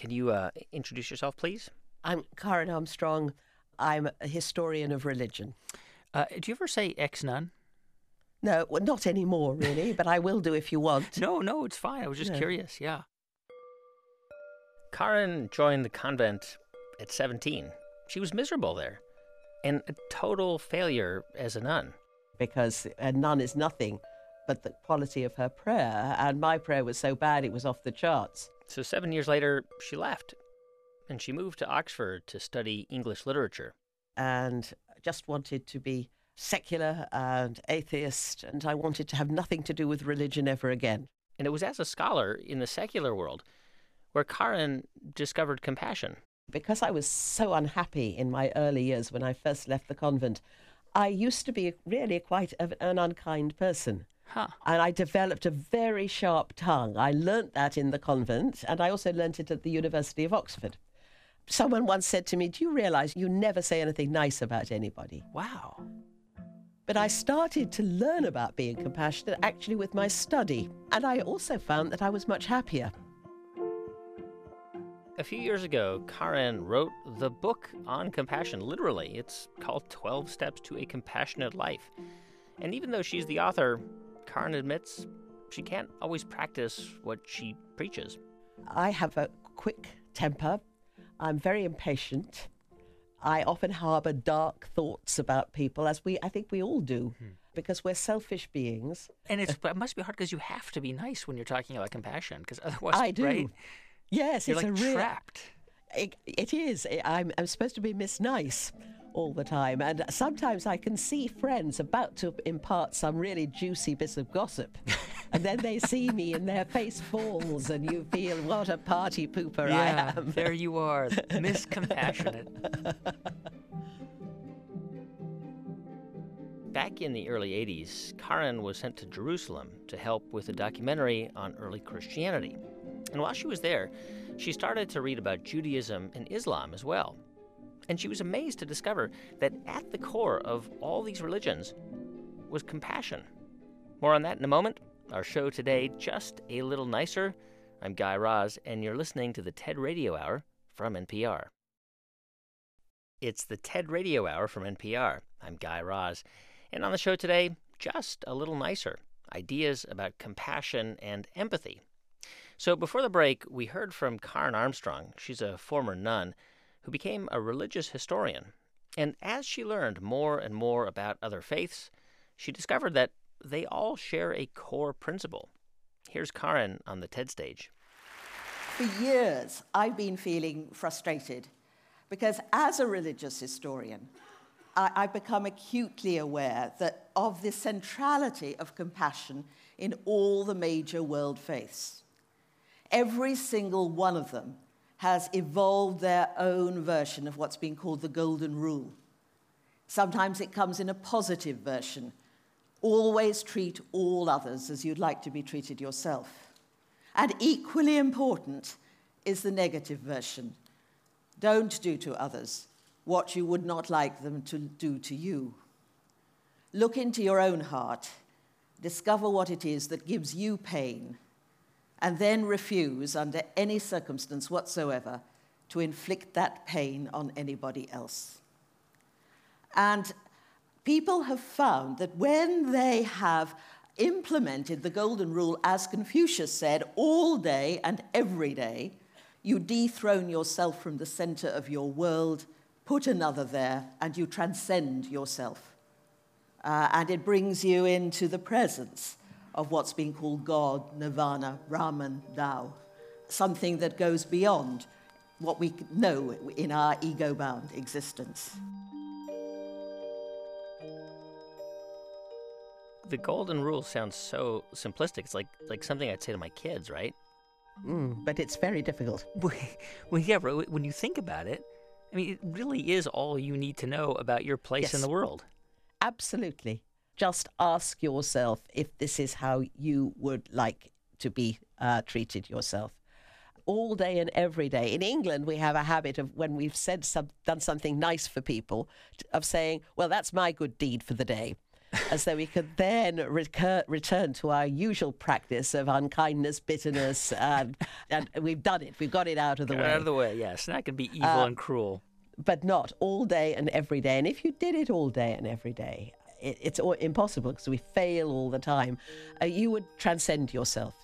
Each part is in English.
Can you introduce yourself, please? I'm Karen Armstrong. I'm a historian of religion. Do you ever say ex-nun? No, well, not anymore, really, but I will do if you want. No, it's fine. I was just No. curious, yeah. Karen joined the convent at 17. She was miserable there and a total failure as a nun. Because a nun is nothing but the quality of her prayer, and my prayer was so bad it was off the charts. So 7 years later, she left, and she moved to Oxford to study English literature. And just wanted to be secular and atheist, and I wanted to have nothing to do with religion ever again. And it was as a scholar in the secular world where Karen discovered compassion. Because I was so unhappy in my early years when I first left the convent, I used to be really quite an unkind person. Huh. And I developed a very sharp tongue. I learnt that in the convent, and I also learnt it at the University of Oxford. Someone once said to me, "Do you realise you never say anything nice about anybody?" Wow. But I started to learn about being compassionate actually with my study, and I also found that I was much happier. A few years ago, Karen wrote the book on compassion, literally. It's called 12 Steps to a Compassionate Life. And even though she's the author, Karen admits she can't always practice what she preaches. I have a quick temper. I'm very impatient. I often harbour dark thoughts about people, as I think we all do, because we're selfish beings. And it must be hard because you have to be nice when you're talking about compassion, because otherwise, I do. right? Yes, You're it's like a real... trapped. It is. I'm supposed to be Miss Nice all the time, and sometimes I can see friends about to impart some really juicy bits of gossip, and then they see me and their face falls, and you feel, what a party pooper I am. There you are, Miss Compassionate. Back in the early 80s, Karen was sent to Jerusalem to help with a documentary on early Christianity. And while she was there, she started to read about Judaism and Islam as well. And she was amazed to discover that at the core of all these religions was compassion. More on that in a moment. Our show today, Just a Little Nicer. I'm Guy Raz, and you're listening to the TED Radio Hour from NPR. It's the TED Radio Hour from NPR. I'm Guy Raz. And on the show today, Just a Little Nicer. Ideas about compassion and empathy. So before the break, we heard from Karen Armstrong. She's a former nun who became a religious historian. And as she learned more and more about other faiths, she discovered that they all share a core principle. Here's Karen on the TED stage. For years, I've been feeling frustrated because as a religious historian, I've become acutely aware of the centrality of compassion in all the major world faiths. Every single one of them has evolved their own version of what's been called the Golden Rule. Sometimes it comes in a positive version. Always treat all others as you'd like to be treated yourself. And equally important is the negative version. Don't do to others what you would not like them to do to you. Look into your own heart, discover what it is that gives you pain, and then refuse, under any circumstance whatsoever, to inflict that pain on anybody else. And people have found that when they have implemented the Golden Rule, as Confucius said, all day and every day, you dethrone yourself from the center of your world, put another there, and you transcend yourself. And it brings you into the presence of what's being called God, Nirvana, Brahman, Tao, something that goes beyond what we know in our ego-bound existence. The Golden Rule sounds so simplistic. It's like something I'd say to my kids, right? But it's very difficult. Well, yeah, when you think about it, I mean, it really is all you need to know about your place in the world. Absolutely. Just ask yourself if this is how you would like to be treated yourself. All day and every day. In England, we have a habit of, when we've done something nice for people, of saying, well, that's my good deed for the day. as though we could then return to our usual practice of unkindness, bitterness, and we've done it. We've got it out of the way. Out of the way, yes. And that can be evil and cruel. But not all day and every day. And if you did it all day and every day, it's impossible because we fail all the time. You would transcend yourself.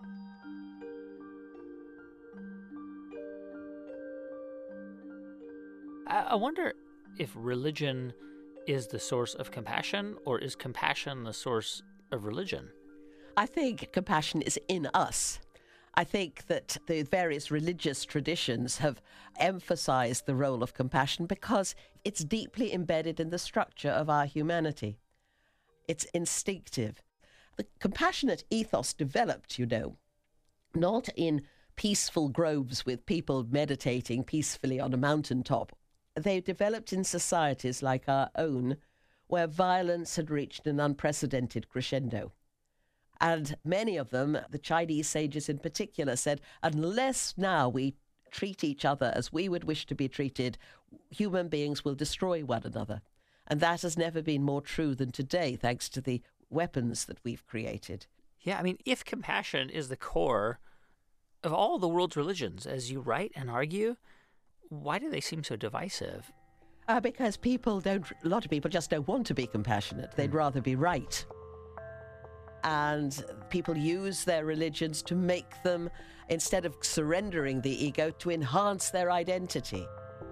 I wonder if religion is the source of compassion, or is compassion the source of religion? I think compassion is in us. I think that the various religious traditions have emphasized the role of compassion because it's deeply embedded in the structure of our humanity. It's instinctive. The compassionate ethos developed, not in peaceful groves with people meditating peacefully on a mountaintop. They developed in societies like our own, where violence had reached an unprecedented crescendo. And many of them, the Chinese sages in particular, said, unless now we treat each other as we would wish to be treated, human beings will destroy one another. And that has never been more true than today, thanks to the weapons that we've created. Yeah, I mean, if compassion is the core of all the world's religions, as you write and argue, why do they seem so divisive? Because a lot of people just don't want to be compassionate. They'd rather be right. And people use their religions to make them, instead of surrendering the ego, to enhance their identity.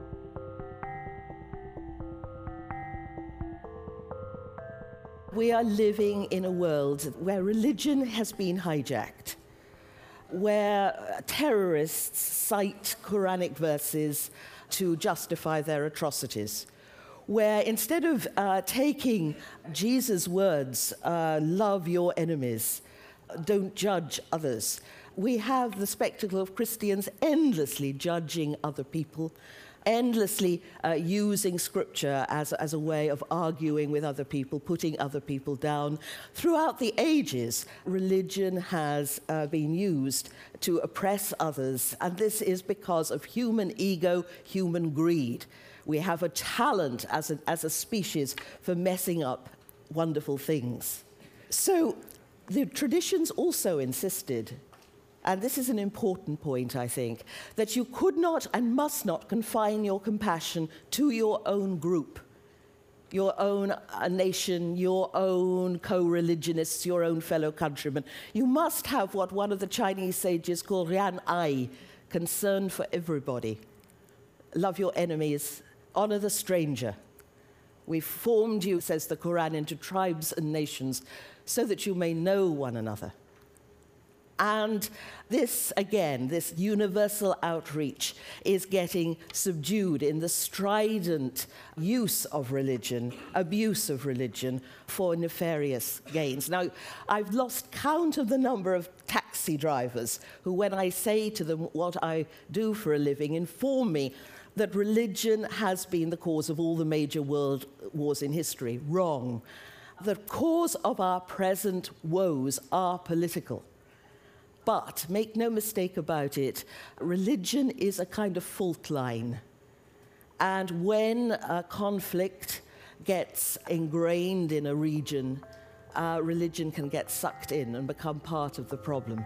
We are living in a world where religion has been hijacked, where terrorists cite Quranic verses to justify their atrocities, where instead of taking Jesus' words, love your enemies, don't judge others, we have the spectacle of Christians endlessly judging other people, endlessly using scripture as a way of arguing with other people, putting other people down. Throughout the ages, religion has been used to oppress others, and this is because of human ego, human greed. We have a talent as a species for messing up wonderful things. So the traditions also insisted, and this is an important point, I think, that you could not and must not confine your compassion to your own group, your own nation, your own co-religionists, your own fellow countrymen. You must have what one of the Chinese sages called Rian Ai, concern for everybody. Love your enemies, honor the stranger. We've formed you, says the Quran, into tribes and nations so that you may know one another. And this, again, this universal outreach is getting subdued in the strident use of religion, abuse of religion for nefarious gains. Now, I've lost count of the number of taxi drivers who, when I say to them what I do for a living, inform me that religion has been the cause of all the major world wars in history. Wrong. The cause of our present woes are political. But make no mistake about it, religion is a kind of fault line. And when a conflict gets ingrained in a region, religion can get sucked in and become part of the problem.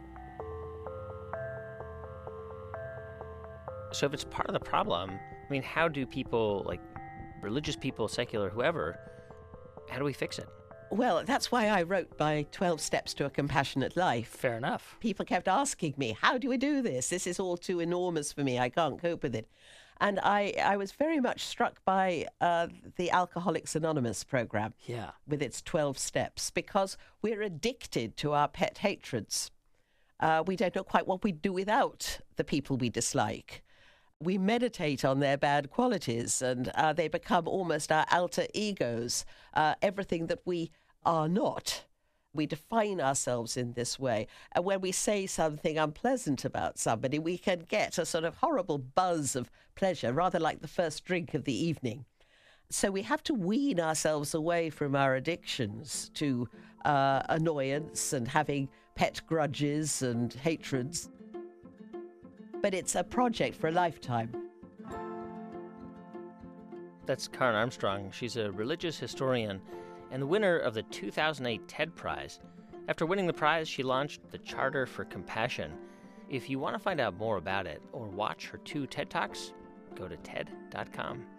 So if it's part of the problem, I mean, how do people, like religious people, secular, whoever, how do we fix it? Well, that's why I wrote my 12 Steps to a Compassionate Life. Fair enough. People kept asking me, how do we do this? This is all too enormous for me. I can't cope with it. And I was very much struck by the Alcoholics Anonymous program with its 12 steps, because we're addicted to our pet hatreds. We don't know quite what we'd do without the people we dislike. We meditate on their bad qualities, and they become almost our alter egos, everything that we are not. We define ourselves in this way. And when we say something unpleasant about somebody, we can get a sort of horrible buzz of pleasure, rather like the first drink of the evening. So we have to wean ourselves away from our addictions to annoyance and having pet grudges and hatreds. But it's a project for a lifetime. That's Karen Armstrong. She's a religious historian and the winner of the 2008 TED Prize. After winning the prize, she launched the Charter for Compassion. If you want to find out more about it or watch her 2 TED Talks, go to TED.com.